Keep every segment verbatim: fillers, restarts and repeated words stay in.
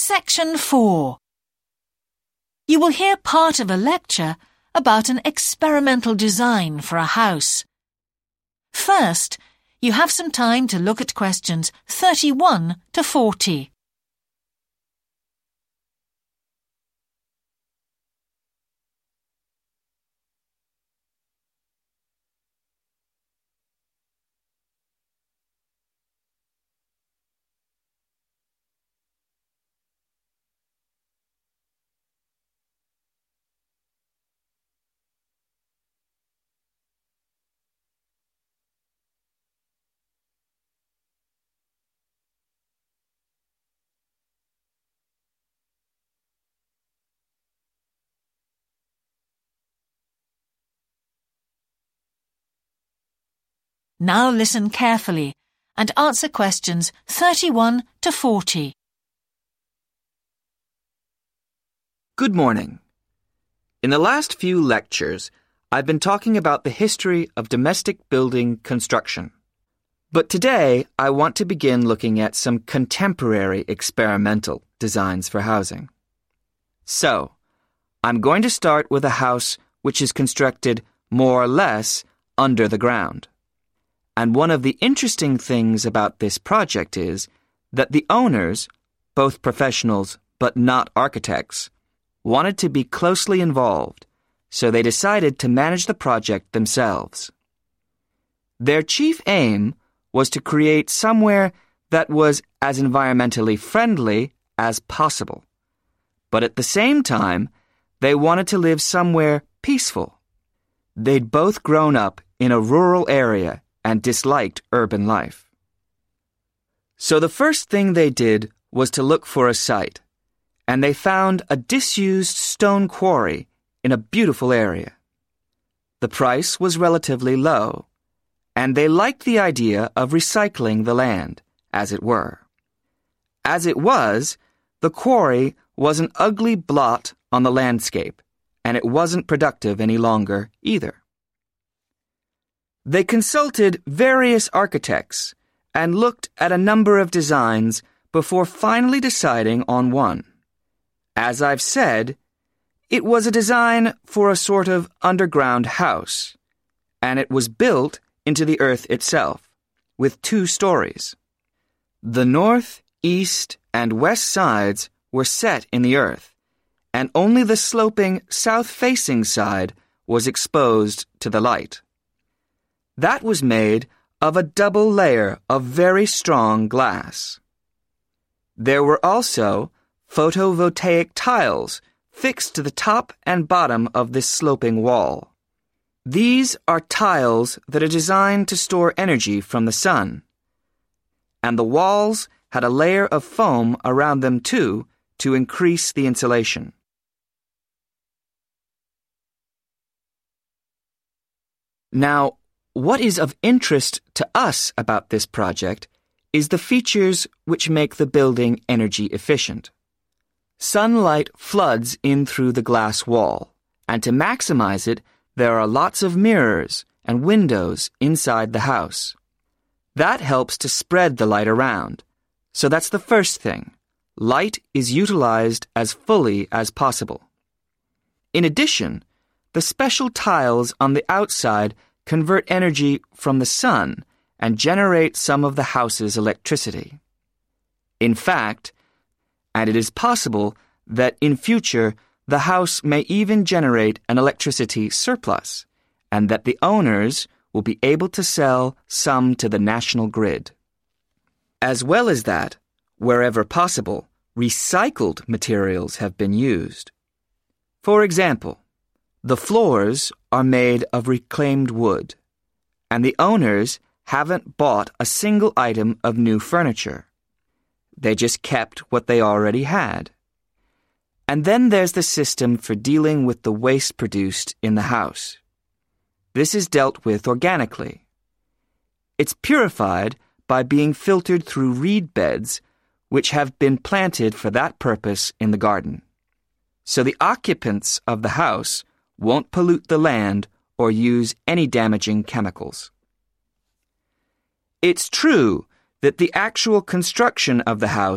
Section four. You will hear part of a lecture about an experimental design for a house. First, you have some time to look at questions thirty-one to forty. Now listen carefully and answer questions thirty-one to forty. Good morning. In the last few lectures, I've been talking about the history of domestic building construction. But today, I want to begin looking at some contemporary experimental designs for housing. So, I'm going to start with a house which is constructed more or less under the ground. And one of the interesting things about this project is that the owners, both professionals but not architects, wanted to be closely involved, so they decided to manage the project themselves. Their chief aim was to create somewhere that was as environmentally friendly as possible. But at the same time, they wanted to live somewhere peaceful. They'd both grown up in a rural area and disliked urban life. So the first thing they did was to look for a site, and they found a disused stone quarry in a beautiful area. The price was relatively low, and they liked the idea of recycling the land, as it were. As it was, the quarry was an ugly blot on the landscape, and it wasn't productive any longer either. They consulted various architects and looked at a number of designs before finally deciding on one. As I've said, it was a design for a sort of underground house, and it was built into the earth itself, with two stories. The north, east, and west sides were set in the earth, and only the sloping south-facing side was exposed to the light. That was made of a double layer of very strong glass. There were also photovoltaic tiles fixed to the top and bottom of this sloping wall. These are tiles that are designed to store energy from the sun. And the walls had a layer of foam around them too to increase the insulation. Now, what is of interest to us about this project is the features which make the building energy efficient. Sunlight floods in through the glass wall, and to maximize it, there are lots of mirrors and windows inside the house. That helps to spread the light around. So that's the first thing. Light is utilized as fully as possible. In addition, the special tiles on the outside convert energy from the sun and generate some of the house's electricity. In fact, and it is possible that in future the house may even generate an electricity surplus, and that the owners will be able to sell some to the national grid. As well as that, wherever possible, recycled materials have been used. For example, the floors are made of reclaimed wood, and the owners haven't bought a single item of new furniture. They just kept what they already had. And then there's the system for dealing with the waste produced in the house. This is dealt with organically. It's purified by being filtered through reed beds which have been planted for that purpose in the garden. So the occupants of the house won't pollute the land or use any damaging chemicals. It's true that the actual construction of the house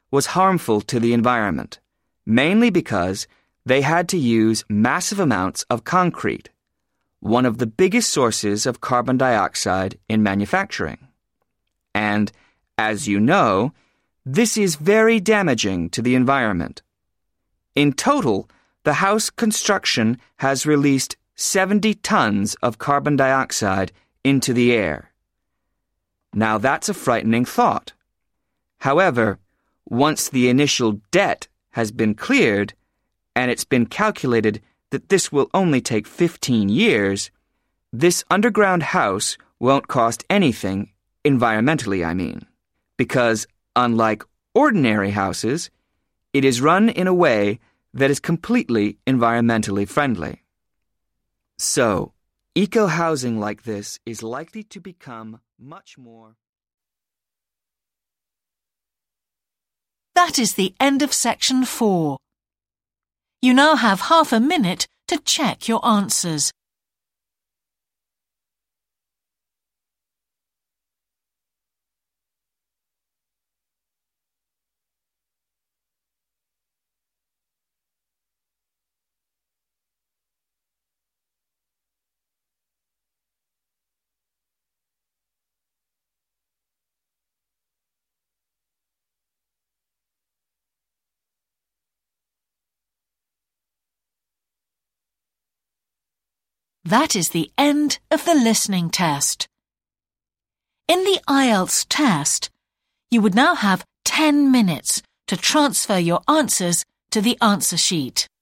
was harmful to the environment, mainly because they had to use massive amounts of concrete, one of the biggest sources of carbon dioxide in manufacturing. And, as you know, this is very damaging to the environment. In total, the house construction has released seventy tons of carbon dioxide into the air. Now that's a frightening thought. However, once the initial debt has been cleared, and it's been calculated that this will only take fifteen years, this underground house won't cost anything, environmentally I mean, because unlike ordinary houses, it is run in a way that is completely environmentally friendly. So, eco-housing like this is likely to become much more. That is the end of section four. You now have half a minute to check your answers. That is the end of the listening test. In the I E L T S test, you would now have ten minutes to transfer your answers to the answer sheet.